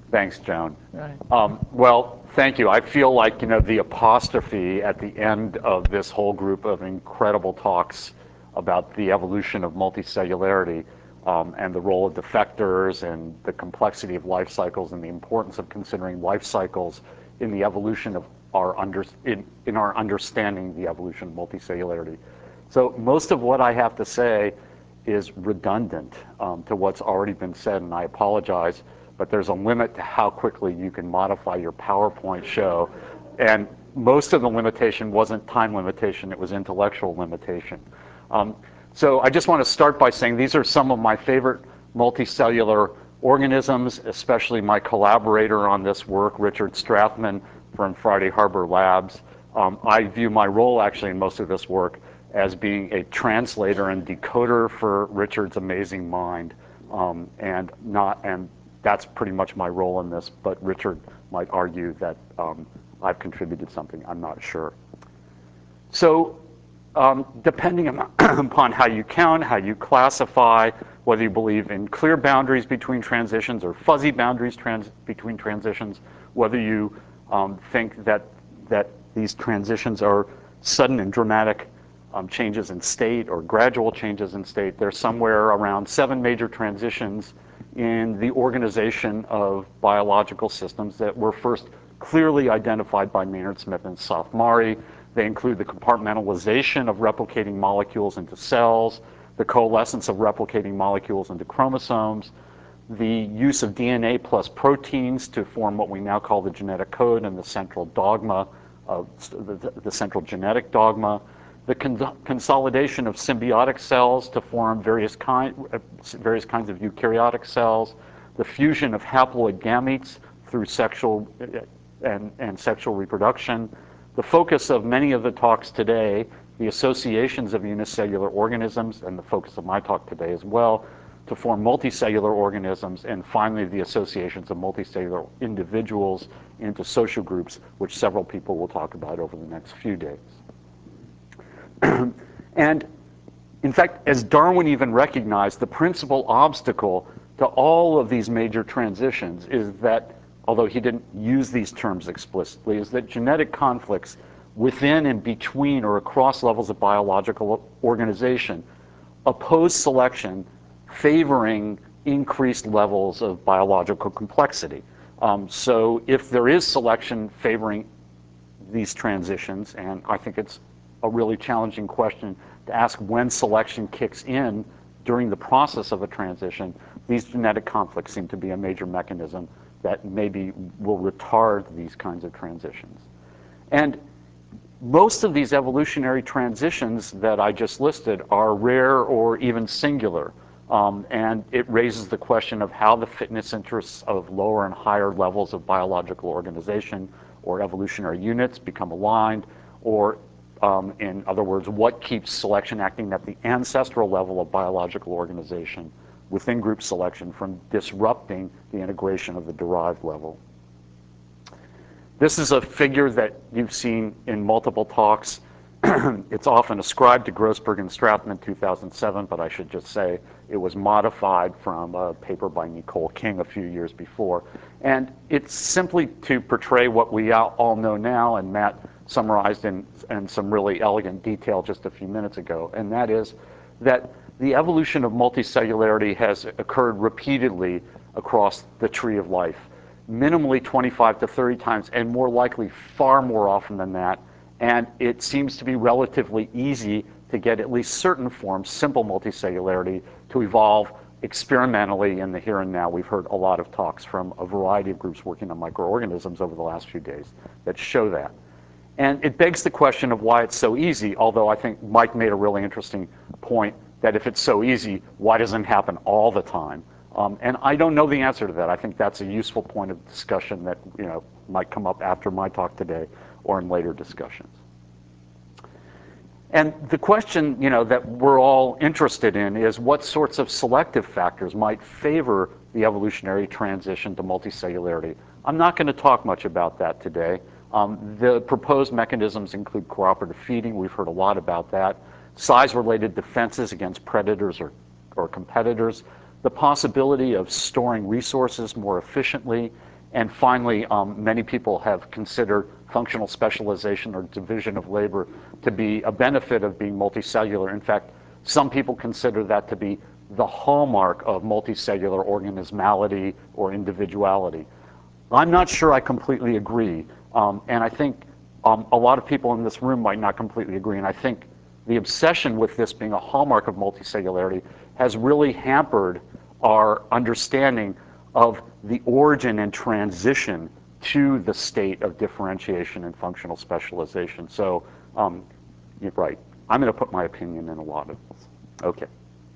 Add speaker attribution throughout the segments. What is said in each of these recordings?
Speaker 1: Thanks, Joan.
Speaker 2: Right.
Speaker 1: Well, thank you. I feel like, the apostrophe at the end of this whole group of incredible talks about the evolution of multicellularity and the role of defectors and the complexity of life cycles and the importance of considering life cycles in the evolution of in our understanding the evolution of multicellularity. So most of what I have to say is redundant to what's already been said, and I apologize, but there's a limit to how quickly you can modify your PowerPoint show. And most of the limitation wasn't time limitation, it was intellectual limitation. So I just want to start by saying these are some of my favorite multicellular organisms, especially my collaborator on this work, Richard Strathman from Friday Harbor Labs. I view my role actually in most of this work as being a translator and decoder for Richard's amazing mind, and that's pretty much my role in this, but Richard might argue that I've contributed something, I'm not sure. So depending upon how you count, how you classify, whether you believe in clear boundaries between transitions or fuzzy boundaries between transitions, whether you think that these transitions are sudden and dramatic changes in state or gradual changes in state, there's somewhere around 7 major transitions in the organization of biological systems that were first clearly identified by Maynard Smith and Safmari. They include the compartmentalization of replicating molecules into cells, the coalescence of replicating molecules into chromosomes, the use of DNA plus proteins to form what we now call the genetic code and the central dogma of the central genetic dogma, the consolidation of symbiotic cells to form various kinds of eukaryotic cells, the fusion of haploid gametes through sexual and sexual reproduction. The focus of many of the talks today, the associations of unicellular organisms, and the focus of my talk today as well, to form multicellular organisms, and finally the associations of multicellular individuals into social groups, which several people will talk about over the next few days. And in fact, as Darwin even recognized, the principal obstacle to all of these major transitions is that, although he didn't use these terms explicitly, is that genetic conflicts within and between or across levels of biological organization oppose selection, favoring increased levels of biological complexity. So if there is selection favoring these transitions, and I think it's a really challenging question to ask when selection kicks in during the process of a transition, these genetic conflicts seem to be a major mechanism that maybe will retard these kinds of transitions. And most of these evolutionary transitions that I just listed are rare or even singular. And it raises the question of how the fitness interests of lower and higher levels of biological organization or evolutionary units become aligned, or in other words, what keeps selection acting at the ancestral level of biological organization within group selection from disrupting the integration of the derived level. This is a figure that you've seen in multiple talks. It's often ascribed to Grossberg and Strathman in 2007, but I should just say it was modified from a paper by Nicole King a few years before. And it's simply to portray what we all know now, and Matt summarized in some really elegant detail just a few minutes ago, and that is that the evolution of multicellularity has occurred repeatedly across the tree of life, minimally 25 to 30 times, and more likely far more often than that. And it seems to be relatively easy to get at least certain forms, simple multicellularity, to evolve experimentally in the here and now. We've heard a lot of talks from a variety of groups working on microorganisms over the last few days that show that. And it begs the question of why it's so easy, although I think Mike made a really interesting point that if it's so easy, why doesn't it happen all the time? And I don't know the answer to that. I think that's a useful point of discussion that might come up after my talk today or in later discussions. And the question that we're all interested in is what sorts of selective factors might favor the evolutionary transition to multicellularity. I'm not going to talk much about that today. The proposed mechanisms include cooperative feeding. We've heard a lot about that. Size-related defenses against predators or competitors. The possibility of storing resources more efficiently And finally, many people have considered functional specialization or division of labor to be a benefit of being multicellular. In fact, some people consider that to be the hallmark of multicellular organismality or individuality. I'm not sure I completely agree, and I think a lot of people in this room might not completely agree, and I think the obsession with this being a hallmark of multicellularity has really hampered our understanding of the origin and transition to the state of differentiation and functional specialization. So, you're right. I'm going to put my opinion in a lot of this. Okay.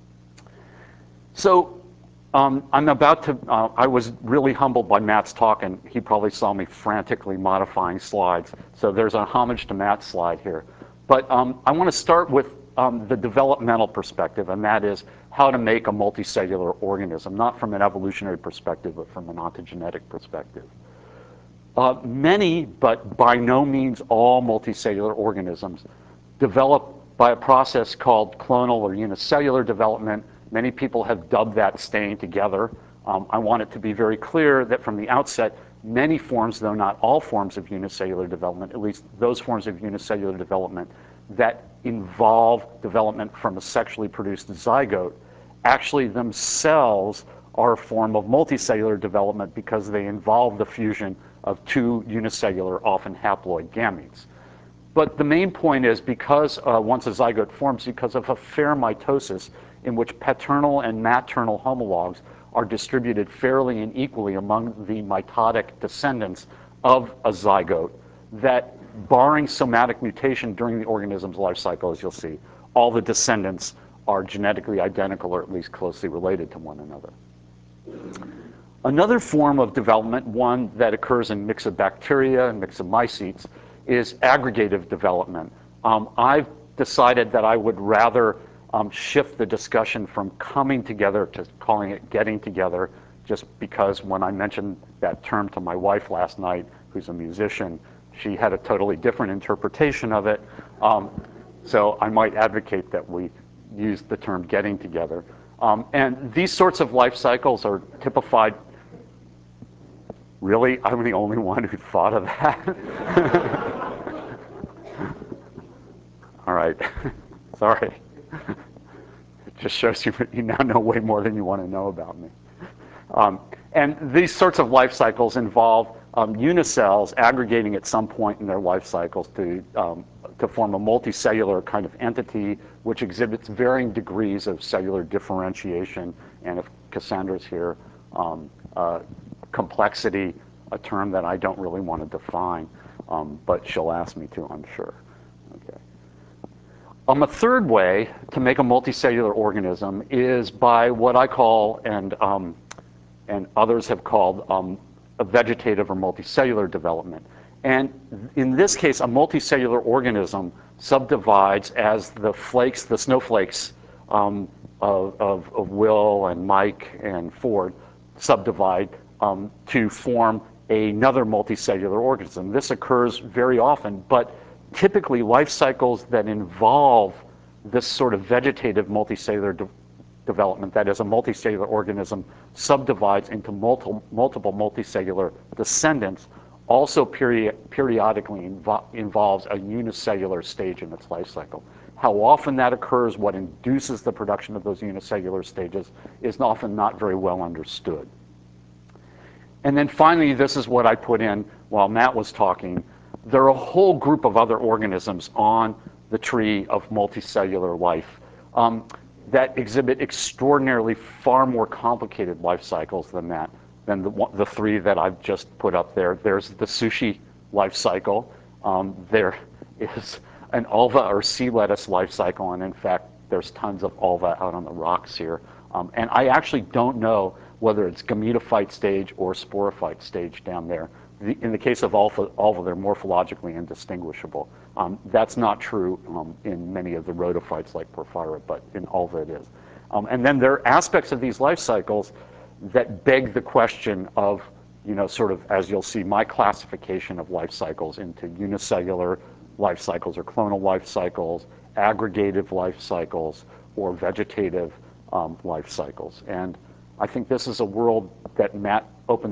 Speaker 1: So, I'm about to, I was really humbled by Matt's talk, and he probably saw me frantically modifying slides. So there's a homage to Matt's slide here. But I want to start with the developmental perspective, and that is how to make a multicellular organism, not from an evolutionary perspective, but from an ontogenetic perspective. Many, but by no means all, multicellular organisms develop by a process called clonal or unicellular development. Many people have dubbed that staying together. I want it to be very clear that from the outset, many forms, though not all forms of unicellular development, at least those forms of unicellular development that involve development from a sexually produced zygote, actually themselves are a form of multicellular development because they involve the fusion of two unicellular, often haploid gametes. But the main point is because once a zygote forms, because of a fair mitosis in which paternal and maternal homologs are distributed fairly and equally among the mitotic descendants of a zygote, that barring somatic mutation during the organism's life cycle, as you'll see, all the descendants are genetically identical or at least closely related to one another. Another form of development, one that occurs in myxobacteria and myxomycetes, is aggregative development. I've decided that I would rather shift the discussion from coming together to calling it getting together, just because when I mentioned that term to my wife last night, who's a musician, she had a totally different interpretation of it. So I might advocate that we use the term getting together. And these sorts of life cycles are typified. Really? I'm the only one who thought of that? All right. Sorry. It just shows you now know way more than you want to know about me. And these sorts of life cycles involve unicells aggregating at some point in their life cycles to form a multicellular kind of entity which exhibits varying degrees of cellular differentiation, and if Cassandra's here, complexity, a term that I don't really want to define, but she'll ask me to, I'm sure. Okay. A third way to make a multicellular organism is by what I call, and others have called, a vegetative or multicellular development. And in this case, a multicellular organism subdivides as the flakes, the snowflakes of Will and Mike and Ford subdivide to form another multicellular organism. This occurs very often, but typically life cycles that involve this sort of vegetative multicellular development, that is, a multicellular organism subdivides into multiple multicellular descendants, also periodically involves a unicellular stage in its life cycle. How often that occurs, what induces the production of those unicellular stages, is often not very well understood. And then finally, this is what I put in while Matt was talking. There are a whole group of other organisms on the tree of multicellular life that exhibit extraordinarily far more complicated life cycles than that, than the three that I've just put up there. There's the sushi life cycle. There is an ulva or sea lettuce life cycle, and in fact, there's tons of ulva out on the rocks here. And I actually don't know whether it's gametophyte stage or sporophyte stage down there. In the case of ulva, they're morphologically indistinguishable. That's not true in many of the rhodophytes like Porphyra, but in ulva it is. And then there are aspects of these life cycles that beg the question of, sort of, as you'll see, my classification of life cycles into unicellular life cycles or clonal life cycles, aggregative life cycles, or vegetative life cycles. And I think this is a world that Matt opened up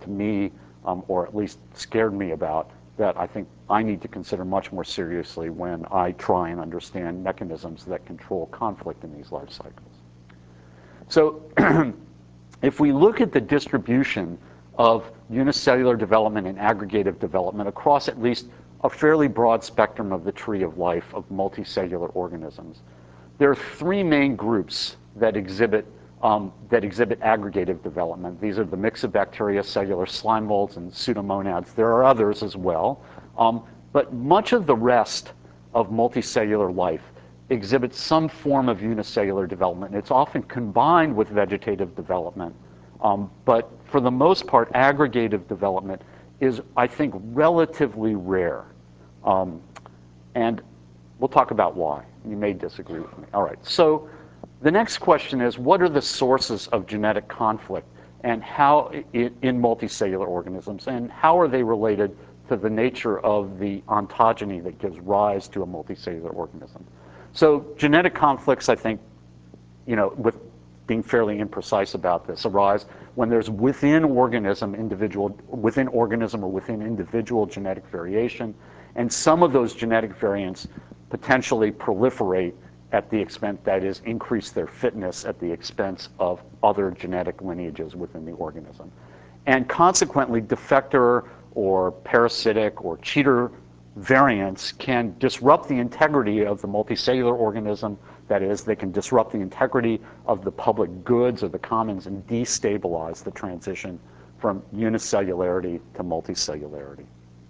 Speaker 1: to me, or at least scared me about, that I think I need to consider much more seriously when I try and understand mechanisms that control conflict in these life cycles. So if we look at the distribution of unicellular development and aggregative development across at least a fairly broad spectrum of the tree of life of multicellular organisms, there are three main groups that exhibit aggregative development. These are the Myxobacteria, cellular slime molds, and Pseudomonads. There are others as well, but much of the rest of multicellular life exhibits some form of unicellular development. It's often combined with vegetative development, but for the most part, aggregative development is, I think, relatively rare. And we'll talk about why. You may disagree with me. All right, so the next question is, what are the sources of genetic conflict and how in multicellular organisms, and how are they related to the nature of the ontogeny that gives rise to a multicellular organism? So genetic conflicts, I think, with being fairly imprecise about this, arise when there's within organism or within individual genetic variation, and some of those genetic variants potentially proliferate at the expense, that is, increase their fitness at the expense of other genetic lineages within the organism. And consequently, defector or parasitic or cheater variants can disrupt the integrity of the multicellular organism. That is, they can disrupt the integrity of the public goods or the commons and destabilize the transition from unicellularity to multicellularity.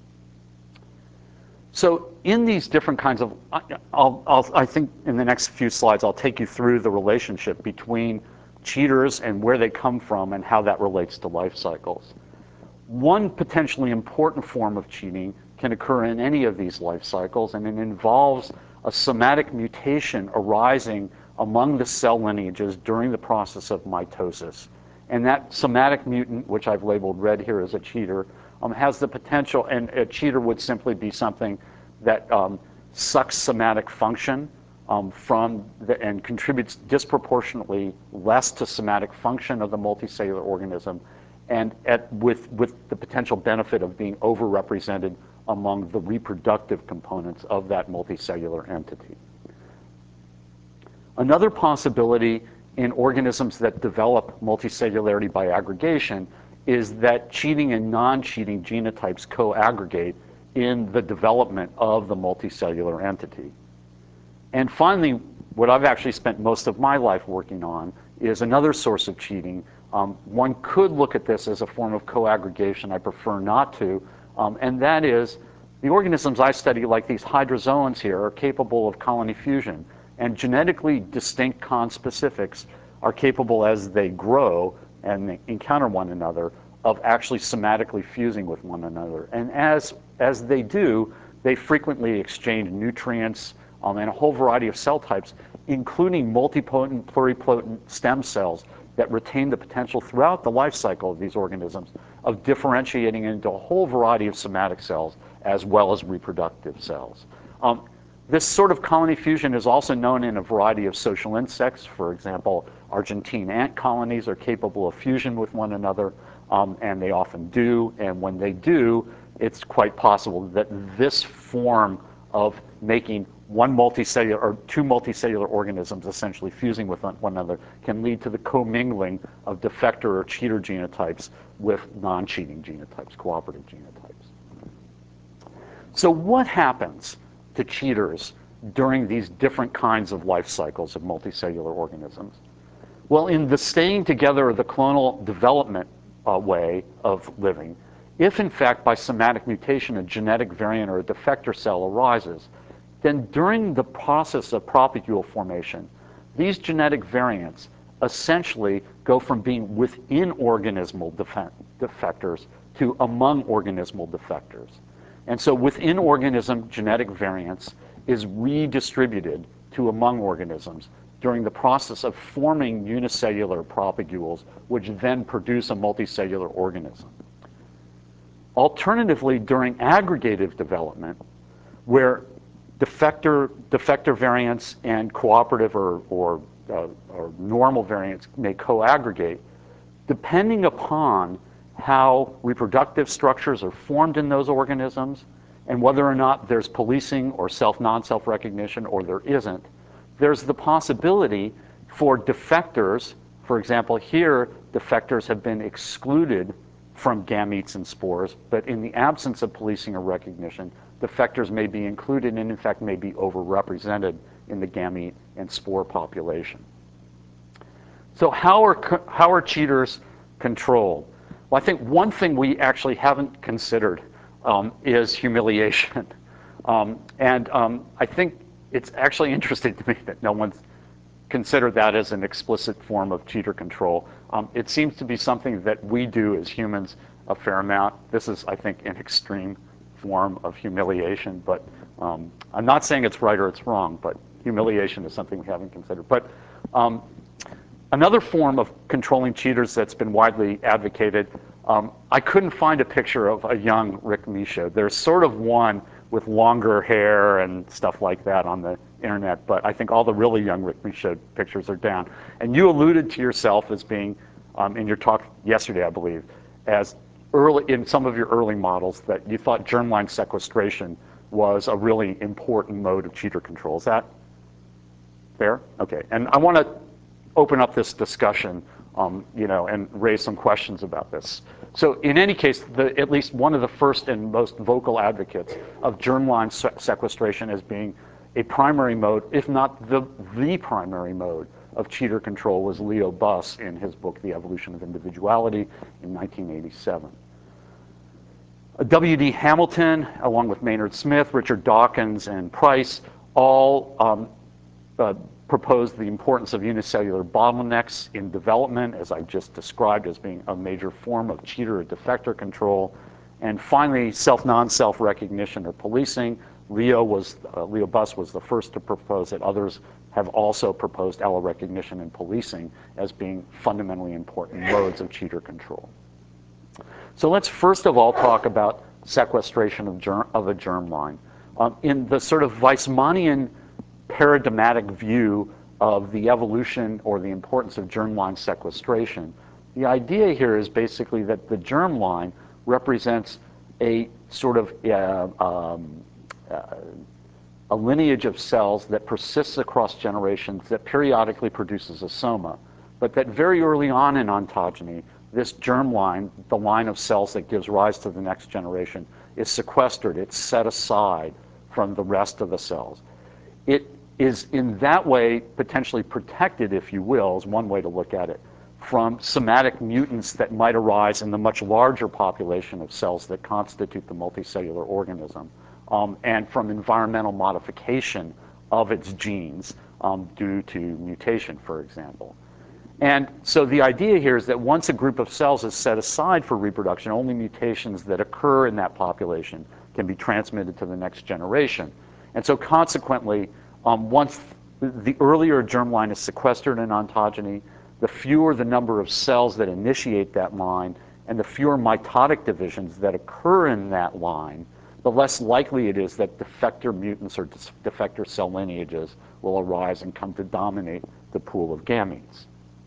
Speaker 1: So in these different kinds of, I think in the next few slides, I'll take you through the relationship between cheaters and where they come from and how that relates to life cycles. One potentially important form of cheating can occur in any of these life cycles, and it involves a somatic mutation arising among the cell lineages during the process of mitosis. And that somatic mutant, which I've labeled red here as a cheater, has the potential, and a cheater would simply be something that sucks somatic function and contributes disproportionately less to somatic function of the multicellular organism, and with the potential benefit of being overrepresented among the reproductive components of that multicellular entity. Another possibility in organisms that develop multicellularity by aggregation is that cheating and non-cheating genotypes co-aggregate in the development of the multicellular entity. And finally, what I've actually spent most of my life working on is another source of cheating. One could look at this as a form of co-aggregation. I prefer not to, and that is the organisms I study, like these hydrozoans here, are capable of colony fusion, and genetically distinct conspecifics are capable, as they grow and they encounter one another, of actually somatically fusing with one another. And as they do, they frequently exchange nutrients and a whole variety of cell types, including multipotent, pluripotent stem cells that retain the potential throughout the life cycle of these organisms of differentiating into a whole variety of somatic cells as well as reproductive cells. This sort of colony fusion is also known in a variety of social insects. For example, Argentine ant colonies are capable of fusion with one another, and they often do. And when they do, it's quite possible that this form of making one multicellular or two multicellular organisms essentially fusing with one another can lead to the commingling of defector or cheater genotypes with non-cheating genotypes, cooperative genotypes. So what happens to cheaters during these different kinds of life cycles of multicellular organisms? Well, in the staying together of the clonal development way of living, if in fact by somatic mutation a genetic variant or a defector cell arises, then during the process of propagule formation, these genetic variants essentially go from being within organismal defectors to among organismal defectors. And so within organism genetic variants is redistributed to among organisms during the process of forming unicellular propagules, which then produce a multicellular organism. Alternatively, during aggregative development, where defector variants and cooperative or normal variants may co-aggregate, depending upon how reproductive structures are formed in those organisms, and whether or not there's policing or non-self recognition or there isn't, there's the possibility for defectors. For example, here, defectors have been excluded from gametes and spores, but in the absence of policing or recognition, defectors may be included and in fact may be overrepresented in the gamete and spore population. So how are cheaters controlled? Well, I think one thing we actually haven't considered is humiliation. I think it's actually interesting to me that no one's considered that as an explicit form of cheater control. It seems to be something that we do as humans a fair amount. This is, I think, an extreme form of humiliation, but I'm not saying it's right or it's wrong, but humiliation is something we haven't considered. But another form of controlling cheaters that's been widely advocated, I couldn't find a picture of a young Rick Michaud. There's sort of one with longer hair and stuff like that on the internet, but I think all the really young Rick Michaud pictures are down. And you alluded to yourself as being, in your talk yesterday, I believe, as early in some of your early models that you thought germline sequestration was a really important mode of cheater control. Is that fair? Okay. And I want to open up this discussion, and raise some questions about this. So in any case, at least one of the first and most vocal advocates of germline sequestration as being a primary mode, if not the primary mode of cheater control, was Leo Buss in his book, The Evolution of Individuality, in 1987. W.D. Hamilton, along with Maynard Smith, Richard Dawkins, and Price, all proposed the importance of unicellular bottlenecks in development, as I just described as being a major form of cheater or defector control. And finally, non-self recognition or policing. Leo Buss was the first to propose it. Others have also proposed allorecognition and policing as being fundamentally important modes of cheater control. So let's first of all talk about sequestration of a germline. In the sort of Weismannian paradigmatic view of the evolution or the importance of germline sequestration, the idea here is basically that the germline represents a sort of a lineage of cells that persists across generations, that periodically produces a soma, but that very early on in ontogeny, this germline, the line of cells that gives rise to the next generation, is sequestered. It's set aside from the rest of the cells. It is in that way potentially protected, if you will, is one way to look at it, from somatic mutants that might arise in the much larger population of cells that constitute the multicellular organism, and from environmental modification of its genes due to mutation, for example. And so the idea here is that once a group of cells is set aside for reproduction, only mutations that occur in that population can be transmitted to the next generation. And so consequently, once the earlier germline is sequestered in ontogeny, the fewer the number of cells that initiate that line, and the fewer mitotic divisions that occur in that line, the less likely it is that defector mutants or defector cell lineages will arise and come to dominate the pool of gametes.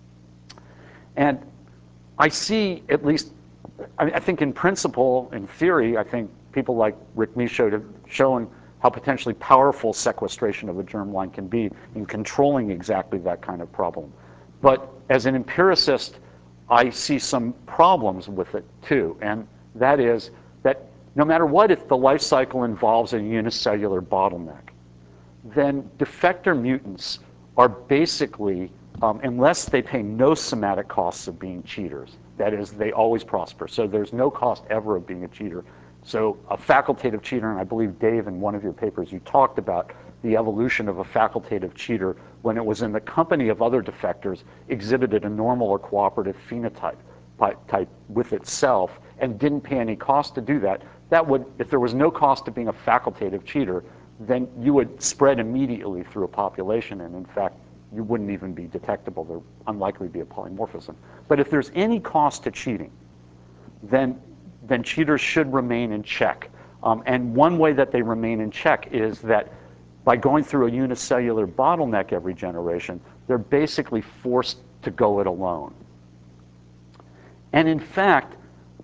Speaker 1: And I see, at least, I think in principle, in theory, I think people like Rick Michaud have shown how potentially powerful sequestration of a germline can be in controlling exactly that kind of problem. But as an empiricist, I see some problems with it too, and that is that no matter what, if the life cycle involves a unicellular bottleneck, then defector mutants are basically, unless they pay no somatic costs of being cheaters, that is, they always prosper. So there's no cost ever of being a cheater. So a facultative cheater, and I believe, Dave, in one of your papers, you talked about the evolution of a facultative cheater when it was in the company of other defectors, exhibited a normal or cooperative phenotype with itself and didn't pay any cost to do that. That would, if there was no cost to being a facultative cheater, then you would spread immediately through a population, and in fact, you wouldn't even be detectable. There would unlikely be a polymorphism. But if there's any cost to cheating, then cheaters should remain in check. And one way that they remain in check is that by going through a unicellular bottleneck every generation, they're basically forced to go it alone. And in fact,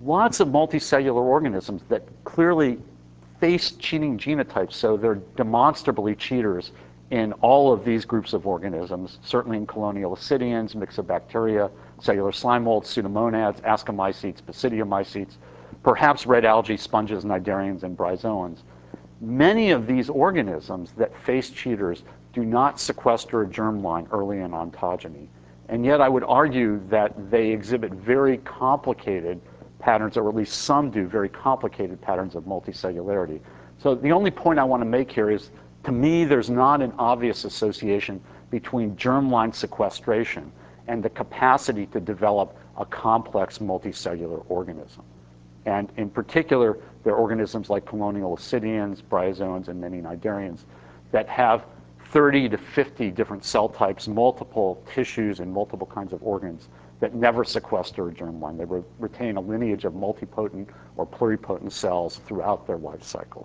Speaker 1: lots of multicellular organisms that clearly face cheating genotypes, so they're demonstrably cheaters in all of these groups of organisms, certainly in colonial ascidians, myxobacteria, cellular slime molds, pseudomonads, ascomycetes, basidiomycetes, perhaps red algae, sponges, cnidarians, and bryozoans. Many of these organisms that face cheaters do not sequester a germline early in ontogeny. And yet I would argue that they exhibit very complicated patterns, or at least some do, very complicated patterns of multicellularity. So the only point I want to make here is, to me, there's not an obvious association between germline sequestration and the capacity to develop a complex multicellular organism. And in particular, there are organisms like colonial ascidians, bryozoans, and many cnidarians that have 30 to 50 different cell types, multiple tissues, and multiple kinds of organs that never sequester a germline. They retain a lineage of multipotent or pluripotent cells throughout their life cycles.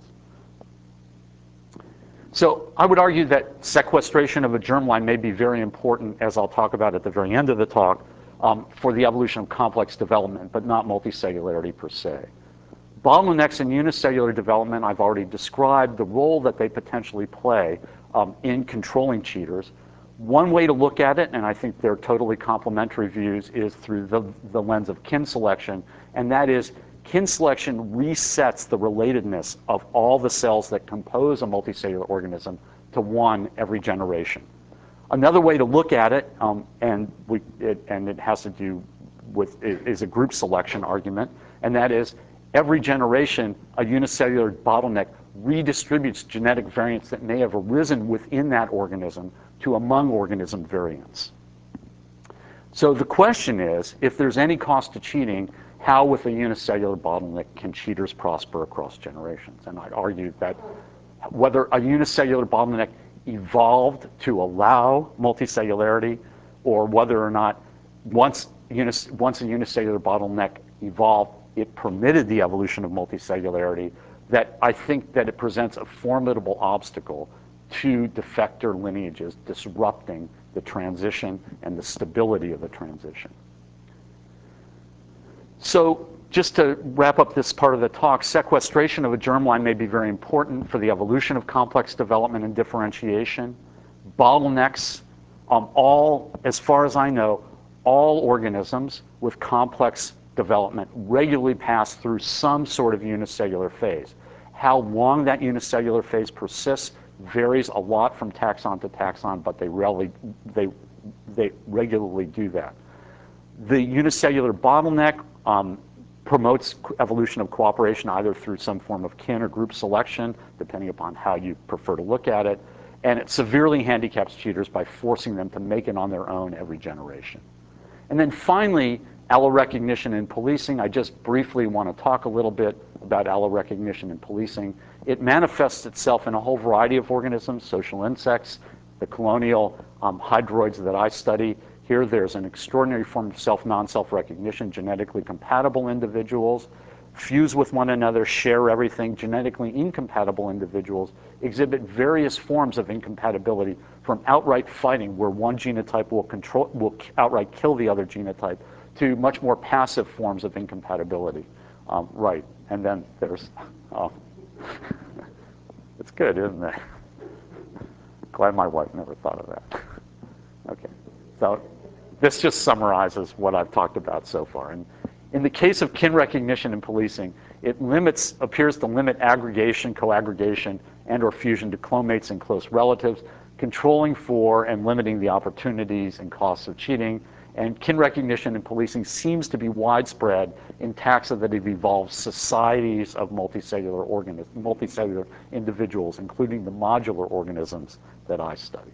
Speaker 1: So I would argue that sequestration of a germline may be very important, as I'll talk about at the very end of the talk, for the evolution of complex development, but not multicellularity per se. Bottlenecks in unicellular development, I've already described the role that they potentially play in controlling cheaters. One way to look at it, and I think they're totally complementary views, is through the lens of kin selection, and that is kin selection resets the relatedness of all the cells that compose a multicellular organism to one every generation. Another way to look at it, and it has to do with, is a group selection argument, and that is every generation a unicellular bottleneck redistributes genetic variants that may have arisen within that organism to among organism variants. So the question is, if there's any cost to cheating, how with a unicellular bottleneck can cheaters prosper across generations? And I'd argue that whether a unicellular bottleneck evolved to allow multicellularity, or whether or not once a unicellular bottleneck evolved, it permitted the evolution of multicellularity, that I think that it presents a formidable obstacle to defector lineages, disrupting the transition and the stability of the transition. So just to wrap up this part of the talk, sequestration of a germline may be very important for the evolution of complex development and differentiation. Bottlenecks, as far as I know, all organisms with complex development regularly pass through some sort of unicellular phase. How long that unicellular phase persists varies a lot from taxon to taxon, but they regularly do that. The unicellular bottleneck promotes evolution of cooperation either through some form of kin or group selection, depending upon how you prefer to look at it, and it severely handicaps cheaters by forcing them to make it on their own every generation. And then finally, allorecognition and policing. I just briefly want to talk a little bit about allorecognition and policing. It manifests itself in a whole variety of organisms, social insects, the colonial hydroids that I study. Here there's an extraordinary form of self-non-self recognition. Genetically compatible individuals fuse with one another, share everything. Genetically incompatible individuals exhibit various forms of incompatibility, from outright fighting, where one genotype will outright kill the other genotype, to much more passive forms of incompatibility. Right, and then there's, it's good, isn't it? Glad my wife never thought of that. Okay, so this just summarizes what I've talked about so far. And in the case of kin recognition and policing, it appears to limit aggregation, co-aggregation, and or fusion to clomates and close relatives, controlling for and limiting the opportunities and costs of cheating. And kin recognition and policing seems to be widespread in taxa that have evolved societies of multicellular individuals, including the modular organisms that I study.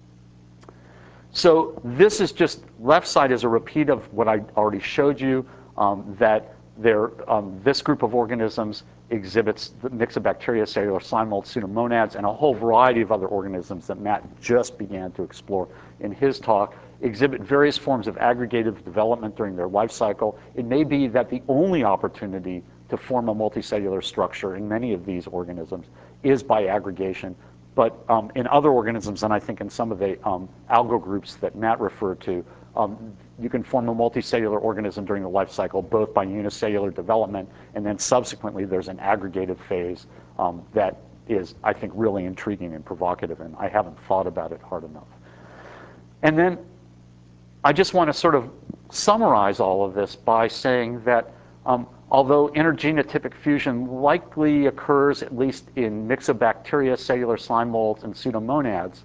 Speaker 1: So this is just, left side is a repeat of what I already showed you, that this group of organisms exhibits the myxobacteria, cellular slime mold, pseudomonads, and a whole variety of other organisms that Matt just began to explore in his talk, exhibit various forms of aggregative development during their life cycle. It may be that the only opportunity to form a multicellular structure in many of these organisms is by aggregation. But in other organisms, and I think in some of the algal groups that Matt referred to, You can form a multicellular organism during the life cycle, both by unicellular development, and then subsequently there's an aggregative phase that is, I think, really intriguing and provocative, and I haven't thought about it hard enough. And then I just want to sort of summarize all of this by saying that although intergenotypic fusion likely occurs at least in myxobacteria, cellular slime molds, and pseudomonads,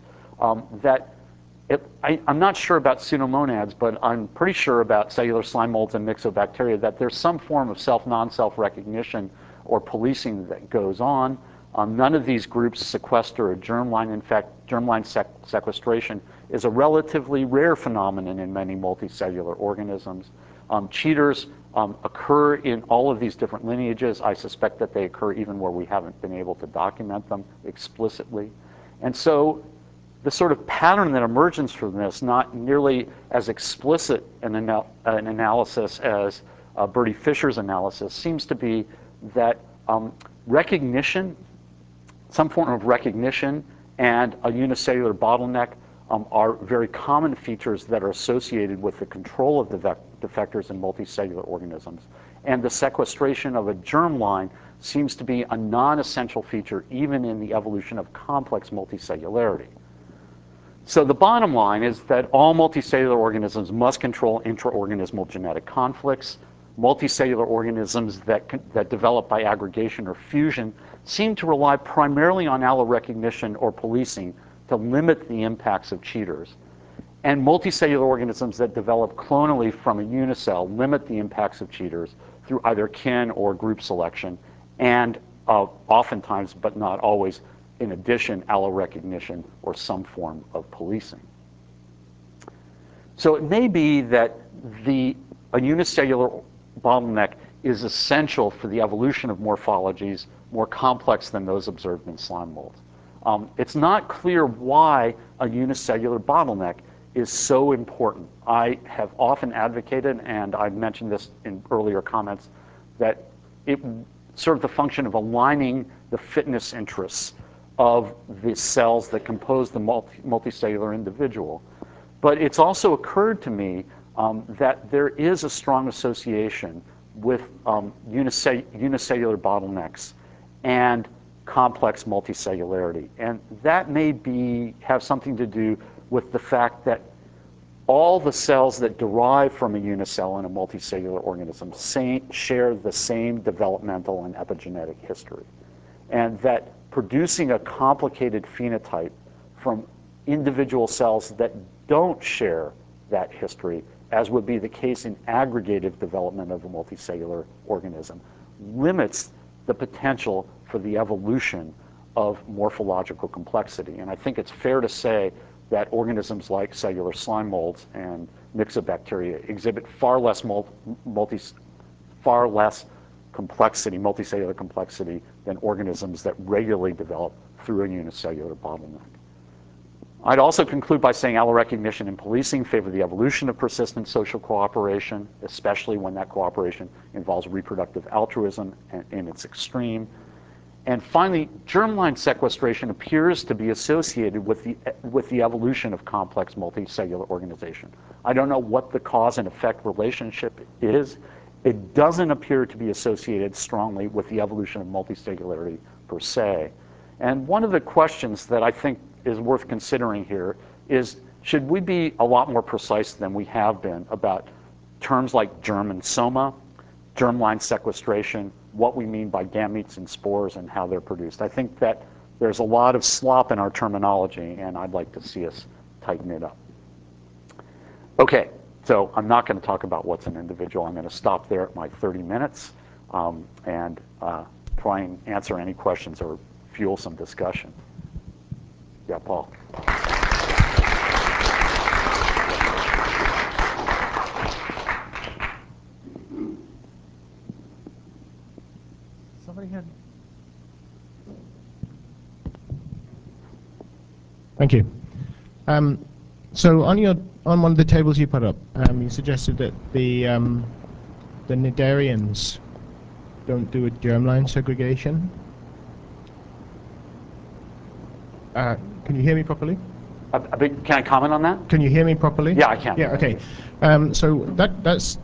Speaker 1: I'm not sure about pseudomonads, but I'm pretty sure about cellular slime molds and myxobacteria, that there's some form of self-non-self recognition or policing that goes on. None of these groups sequester a germline. In fact, germline sequestration is a relatively rare phenomenon in many multicellular organisms. Cheaters occur in all of these different lineages. I suspect that they occur even where we haven't been able to document them explicitly. And so the sort of pattern that emerges from this, not nearly as explicit an analysis as Bertie Fisher's analysis, seems to be that recognition, some form of recognition, and a unicellular bottleneck are very common features that are associated with the control of the defectors in multicellular organisms. And the sequestration of a germline seems to be a non-essential feature even in the evolution of complex multicellularity. So the bottom line is that all multicellular organisms must control intraorganismal genetic conflicts. Multicellular organisms that develop by aggregation or fusion seem to rely primarily on allorecognition or policing to limit the impacts of cheaters. And multicellular organisms that develop clonally from a unicell limit the impacts of cheaters through either kin or group selection, and oftentimes, but not always, in addition, allorecognition or some form of policing. So it may be that a unicellular bottleneck is essential for the evolution of morphologies more complex than those observed in slime molds. It's not clear why a unicellular bottleneck is so important. I have often advocated, and I mentioned this in earlier comments, that it serves the function of aligning the fitness interests of the cells that compose the multicellular individual. But it's also occurred to me that there is a strong association with unicellular bottlenecks and complex multicellularity. And that may have something to do with the fact that all the cells that derive from a unicell in a multicellular organism share the same developmental and epigenetic history. And that producing a complicated phenotype from individual cells that don't share that history, as would be the case in aggregative development of a multicellular organism, limits the potential for the evolution of morphological complexity. And I think it's fair to say that organisms like cellular slime molds and myxobacteria exhibit far less multicellular complexity than organisms that regularly develop through a unicellular bottleneck. I'd also conclude by saying allorecognition and policing favor the evolution of persistent social cooperation, especially when that cooperation involves reproductive altruism in its extreme. And finally, germline sequestration appears to be associated with the evolution of complex multicellular organization. I don't know what the cause and effect relationship is. It doesn't appear to be associated strongly with the evolution of multicellularity per se. And one of the questions that I think is worth considering here is, should we be a lot more precise than we have been about terms like germ and soma, germline sequestration, what we mean by gametes and spores, and how they're produced? I think that there's a lot of slop in our terminology, and I'd like to see us tighten it up. Okay, so I'm not going to talk about what's an individual. I'm going to stop there at my 30 minutes and try and answer any questions or fuel some discussion. Yeah, Paul.
Speaker 2: Somebody had. Thank you. So on one of the tables you put up, you suggested that the cnidarians don't do a germline segregation. Can you hear me properly?
Speaker 1: Can I comment on that?
Speaker 2: Can you hear me properly?
Speaker 1: Yeah, I can.
Speaker 2: Yeah, okay. So that's,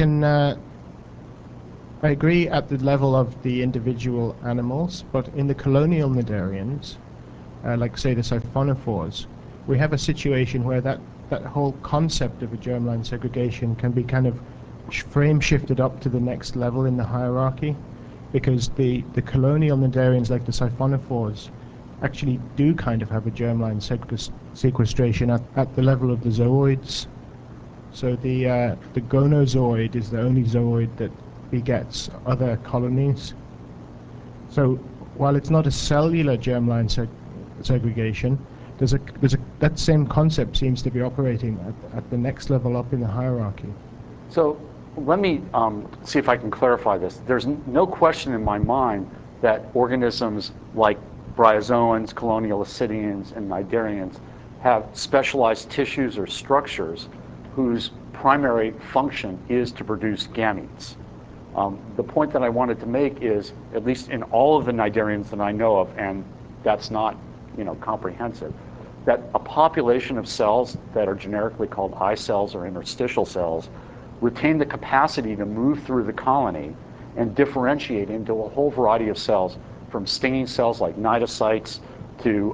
Speaker 2: I agree at the level of the individual animals, but in the colonial cnidarians, like say the siphonophores, we have a situation where that whole concept of a germline segregation can be kind of frame shifted up to the next level in the hierarchy, because the colonial cnidarians like the siphonophores actually do kind of have a germline sequestration at the level of the zooids. So the gonozoid is the only zooid that begets other colonies. So while it's not a cellular germline segregation, that same concept seems to be operating at the next level up in the hierarchy.
Speaker 1: So let me see if I can clarify this. There's no question in my mind that organisms like bryozoans, colonial ascidians, and cnidarians have specialized tissues or structures whose primary function is to produce gametes. The point that I wanted to make is, at least in all of the cnidarians that I know of, and that's not, comprehensive, that a population of cells that are generically called eye cells or interstitial cells retain the capacity to move through the colony and differentiate into a whole variety of cells, from stinging cells like cnidocytes to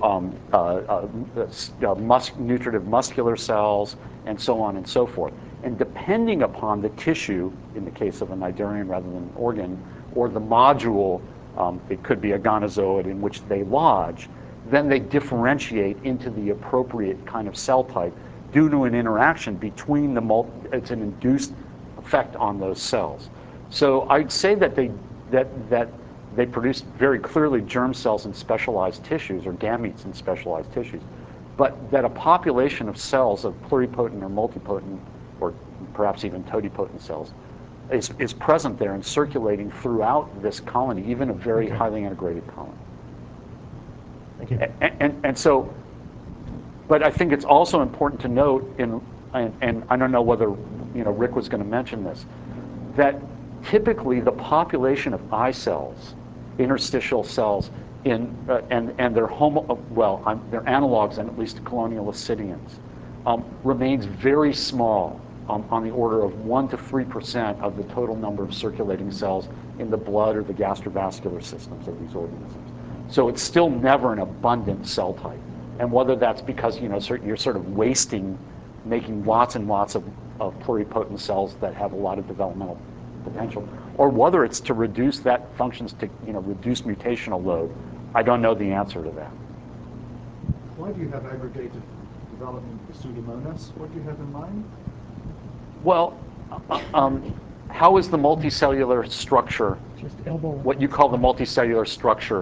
Speaker 1: nutritive muscular cells, and so on and so forth. And depending upon the tissue, in the case of a cnidarian rather than an organ, or the module, it could be a gonozoid in which they lodge, then they differentiate into the appropriate kind of cell type due to an interaction between it's an induced effect on those cells. So I'd say that they produce very clearly germ cells in specialized tissues, or gametes in specialized tissues, but that a population of cells of pluripotent or multipotent, or perhaps even totipotent cells, is present there and circulating throughout this colony, even a very highly integrated colony.
Speaker 2: Thank you.
Speaker 1: And so, but I think it's also important to note, and I don't know whether Rick was going to mention this, that typically the population of eye cells, interstitial cells, and their their analogs, and at least colonial ascidians, remains very small, on the order of 1 to 3% of the total number of circulating cells in the blood or the gastrovascular systems of these organisms. So it's still never an abundant cell type. And whether that's because you're sort of wasting, making lots and lots of pluripotent cells that have a lot of developmental potential, or whether it's to reduce that functions to reduce mutational load, I don't know the answer to that.
Speaker 3: Why do you have aggregated development for Pseudomonas? What do you have in mind?
Speaker 1: Well, how is the multicellular structure, what you call the multicellular structure?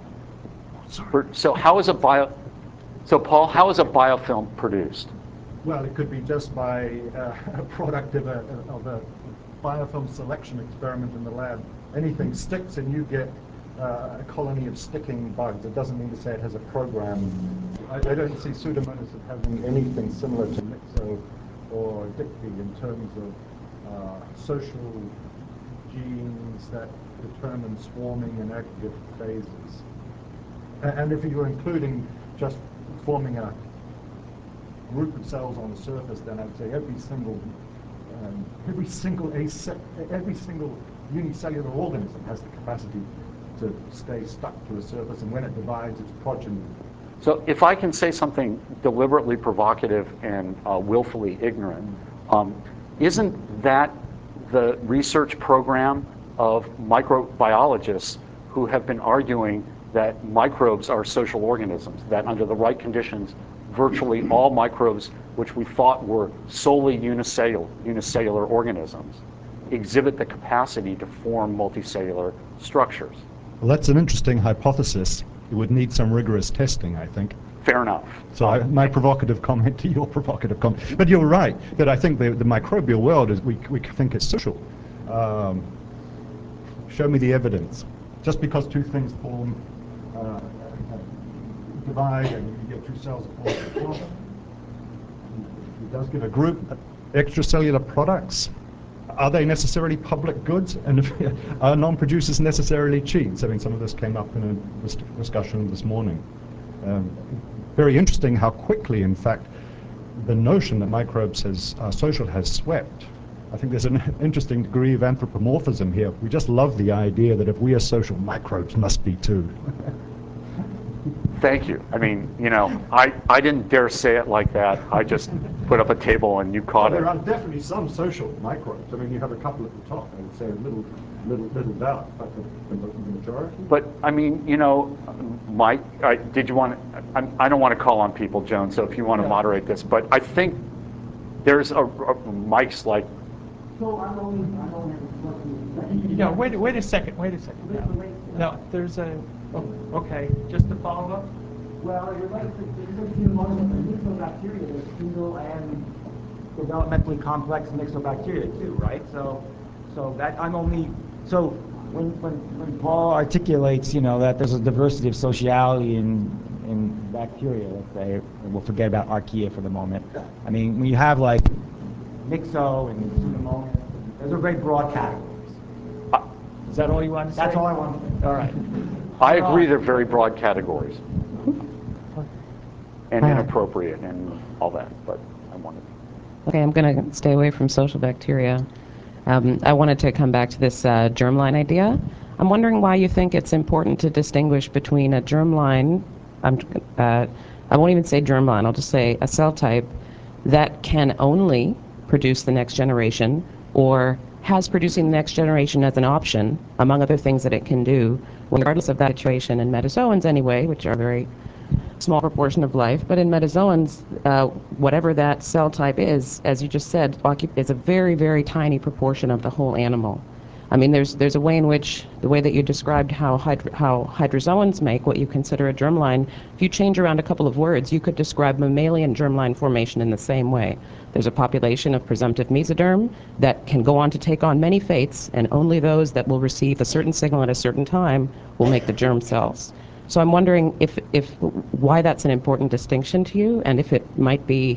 Speaker 1: So Paul, how is a biofilm produced?
Speaker 3: Well, it could be just by a product of a biofilm selection experiment in the lab. Anything sticks and you get a colony of sticking bugs. It doesn't mean to say it has a program. I don't see Pseudomonas as having anything similar to Myxo or Dictys in terms of social genes that determine swarming and aggregate phases. And if you're including just forming a group of cells on the surface, then I would say every single unicellular organism has the capacity to stay stuck to a surface, and when it divides, its progeny.
Speaker 1: So if I can say something deliberately provocative and willfully ignorant, isn't that the research program of microbiologists who have been arguing that microbes are social organisms, that under the right conditions, virtually all microbes, which we thought were solely unicellular organisms, exhibit the capacity to form multicellular structures?
Speaker 4: Well, that's an interesting hypothesis. It would need some rigorous testing, I think.
Speaker 1: Fair enough.
Speaker 4: So my provocative comment to your provocative comment. But you're right, that I think the microbial world, we think it's social. Show me the evidence. Just because two things form, divide, and you get two cells that form, it does give a group extracellular products. Are they necessarily public goods? And are non-producers necessarily cheats? I mean, some of this came up in a discussion this morning. very interesting how quickly, in fact, the notion that microbes are social has swept. I think there's an interesting degree of anthropomorphism here. We just love the idea that if we are social, microbes must be too.
Speaker 1: Thank you. I mean, you know, I didn't dare say it like that. I just put up a table and you caught it.
Speaker 4: There are definitely some social microbes. I mean, you have a couple at the top. I would say little doubt, but the majority.
Speaker 1: But I mean, you know, Mike, did you want? I don't want to call on people, Joan. So if you want to moderate this, but I think there's Mike's like.
Speaker 5: So I'm only.
Speaker 2: No, wait a second. No, there's a. Oh, okay, just to follow up.
Speaker 5: Well, it relates to myxobacteria. There's single and developmentally complex myxobacteria too, right? So that I'm only so when Paul articulates, you know, that there's a diversity of sociality in bacteria, let's say, and we'll forget about archaea for the moment. I mean, when you have like myxo and pseudomonas, those are very broad categories.
Speaker 2: Is that all you want to say?
Speaker 5: That's all I want to say.
Speaker 2: All right.
Speaker 1: I agree, they're very broad categories and inappropriate and all that. But I wanted.
Speaker 6: Okay, I'm going to stay away from social bacteria. I wanted to come back to this germline idea. I'm wondering why you think it's important to distinguish between a germline, I won't even say germline, I'll just say a cell type that can only produce the next generation or has producing the next generation as an option, among other things that it can do, regardless of that situation in metazoans anyway, which are a very small proportion of life. But in metazoans, whatever that cell type is, as you just said, is a very, very tiny proportion of the whole animal. I mean, there's a way in which, the way that you described how hydrozoans make what you consider a germline, if you change around a couple of words, you could describe mammalian germline formation in the same way. There's a population of presumptive mesoderm that can go on to take on many fates, and only those that will receive a certain signal at a certain time will make the germ cells. So I'm wondering if why that's an important distinction to you, and if it might be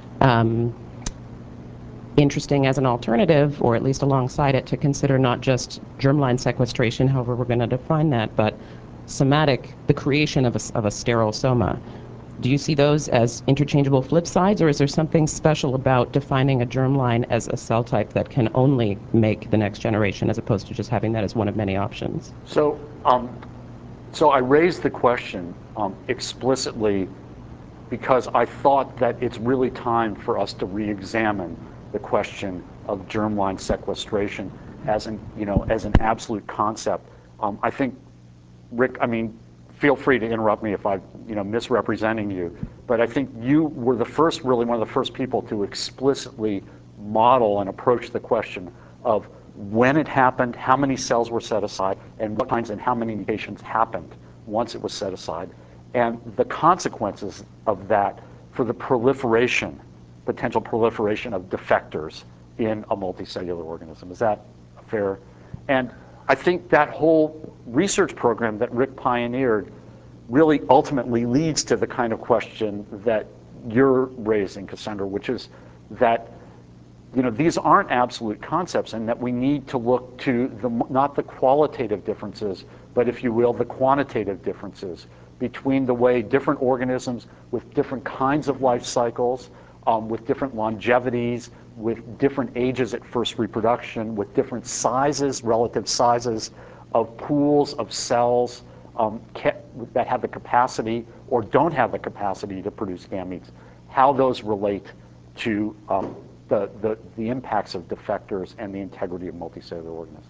Speaker 6: interesting as an alternative, or at least alongside it, to consider not just germline sequestration, however we're going to define that, but somatic, the creation of a sterile soma. Do you see those as interchangeable flip sides, or is there something special about defining a germline as a cell type that can only make the next generation, as opposed to just having that as one of many options?
Speaker 1: So I raised the question explicitly because I thought that it's really time for us to re-examine the question of germline sequestration as an absolute concept. I think, Rick, I mean, feel free to interrupt me if I'm misrepresenting you, but I think you were really one of the first people to explicitly model and approach the question of when it happened, how many cells were set aside, and what kinds and how many mutations happened once it was set aside, and the consequences of that for the potential proliferation of defectors in a multicellular organism. Is that fair? And I think that whole research program that Rick pioneered really ultimately leads to the kind of question that you're raising, Cassandra, which is that these aren't absolute concepts, and that we need to look to not the qualitative differences, but if you will, the quantitative differences between the way different organisms with different kinds of life cycles, with different longevities, with different ages at first reproduction, with different sizes, relative sizes of pools of cells that have the capacity or don't have the capacity to produce gametes, how those relate to the impacts of defectors and the integrity of multicellular organisms.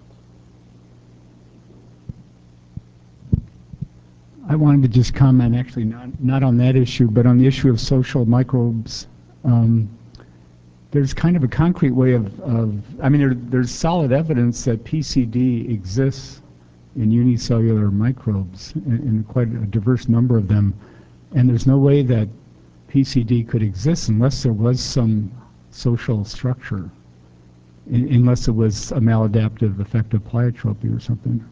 Speaker 7: I wanted to just comment, actually, not on that issue, but on the issue of social microbes. There's kind of a concrete way I mean, there's solid evidence that PCD exists in unicellular microbes, in quite a diverse number of them, and there's no way that PCD could exist unless there was some social structure, unless it was a maladaptive effect of pleiotropy or something.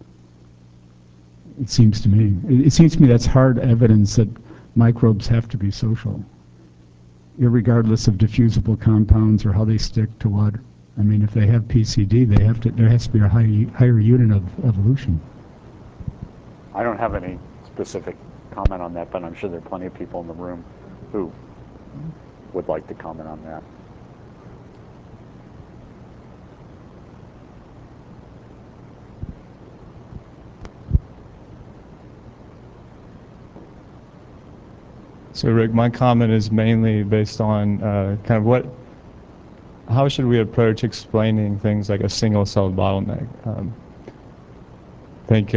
Speaker 7: It seems to me. It seems to me that's hard evidence that microbes have to be social, irregardless of diffusible compounds or how they stick to what. I mean, if they have PCD, there has to be a higher unit of evolution.
Speaker 1: I don't have any specific comment on that, but I'm sure there are plenty of people in the room who would like to comment on that.
Speaker 8: So Rick, my comment is mainly based on kind of how should we approach explaining things like a single-celled bottleneck? I think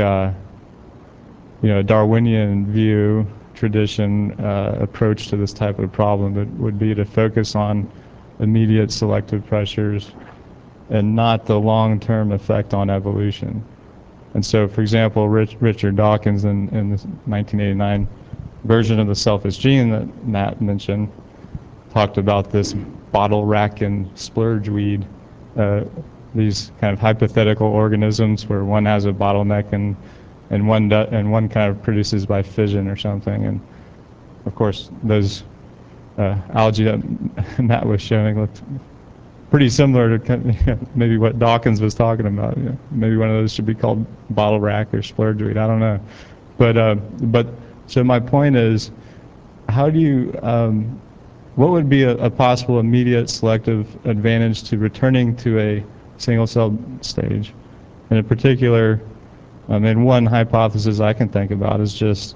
Speaker 8: a Darwinian view, tradition, approach to this type of problem would be to focus on immediate selective pressures and not the long-term effect on evolution. And so, for example, Richard Dawkins in the 1989 version of the selfish gene that Matt mentioned talked about this bottle rack and splurge weed, these kind of hypothetical organisms where one has a bottleneck and one kind of produces by fission or something. And of course, those algae that Matt was showing looked pretty similar to maybe what Dawkins was talking about. Maybe one of those should be called bottle rack or splurge weed. I don't know, but so my point is, how do you, what would be a possible immediate selective advantage to returning to a single-celled stage? And in particular, and one hypothesis I can think about is just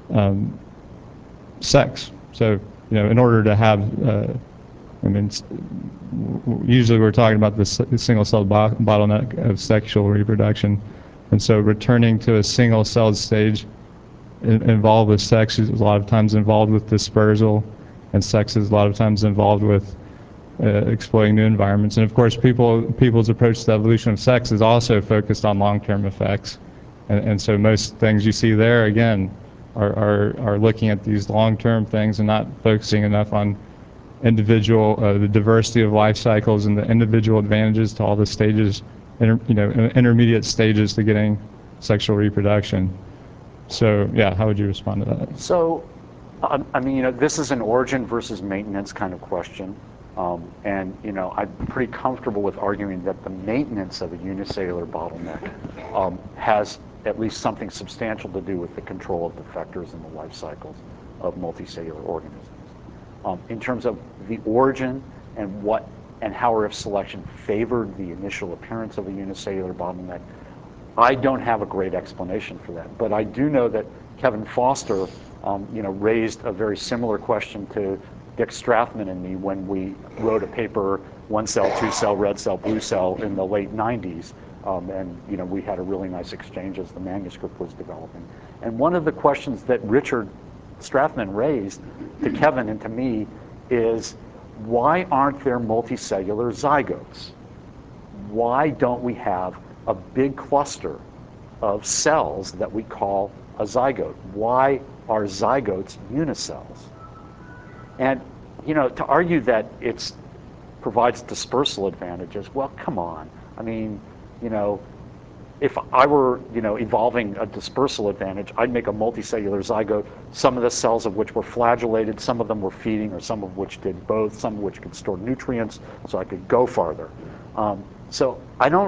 Speaker 8: sex. So, in order to have, usually we're talking about the single-celled bottleneck of sexual reproduction. And so returning to a single-celled stage involved with sex is a lot of times involved with dispersal, and sex is a lot of times involved with exploring new environments. And of course, people's approach to the evolution of sex is also focused on long-term effects. And so most things you see there, again, are looking at these long-term things and not focusing enough on the diversity of life cycles and the individual advantages to all the stages, intermediate stages to getting sexual reproduction. So, yeah, how would you respond to that?
Speaker 1: So, this is an origin versus maintenance kind of question. And, I'm pretty comfortable with arguing that the maintenance of a unicellular bottleneck has at least something substantial to do with the control of defectors in the life cycles of multicellular organisms. In terms of the origin and how RF selection favored the initial appearance of a unicellular bottleneck, I don't have a great explanation for that. But I do know that Kevin Foster, raised a very similar question to Dick Strathman and me when we wrote a paper, 1 cell, 2 cell, red cell, blue cell in the late 90s. And we had a really nice exchange as the manuscript was developing. And one of the questions that Richard Strathman raised to Kevin and to me is, why aren't there multicellular zygotes? Why don't we have a big cluster of cells that we call a zygote? Why are zygotes unicells? And, to argue that it provides dispersal advantages, well, come on. If I were, evolving a dispersal advantage, I'd make a multicellular zygote, some of the cells of which were flagellated, some of them were feeding, or some of which did both, some of which could store nutrients, so I could go farther. So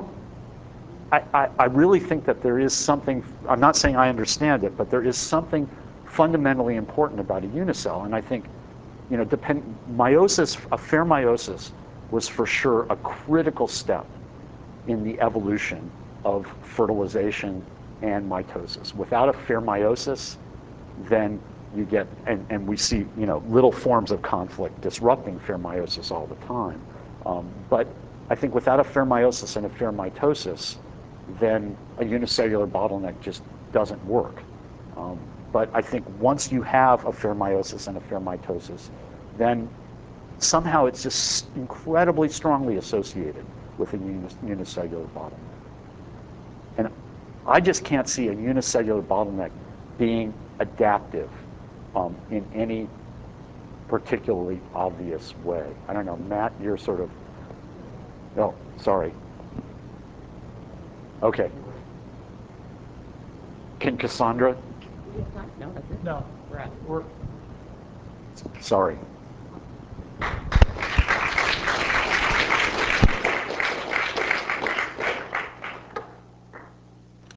Speaker 1: I really think that there is something, I'm not saying I understand it, but there is something fundamentally important about a unicell. And I think, meiosis, a fair meiosis was for sure a critical step in the evolution of fertilization and mitosis. Without a fair meiosis, then you get, and we see, little forms of conflict disrupting fair meiosis all the time. But I think without a fair meiosis and a fair mitosis, then a unicellular bottleneck just doesn't work. But I think once you have a fair meiosis and a fair mitosis, then somehow it's just incredibly strongly associated with a unicellular bottleneck. And I just can't see a unicellular bottleneck being adaptive in any particularly obvious way. I don't know, Matt, you're sort of, oh, sorry. Okay. Can Cassandra?
Speaker 6: No, that's it.
Speaker 3: No,
Speaker 6: We're out.
Speaker 3: we're
Speaker 1: Sorry.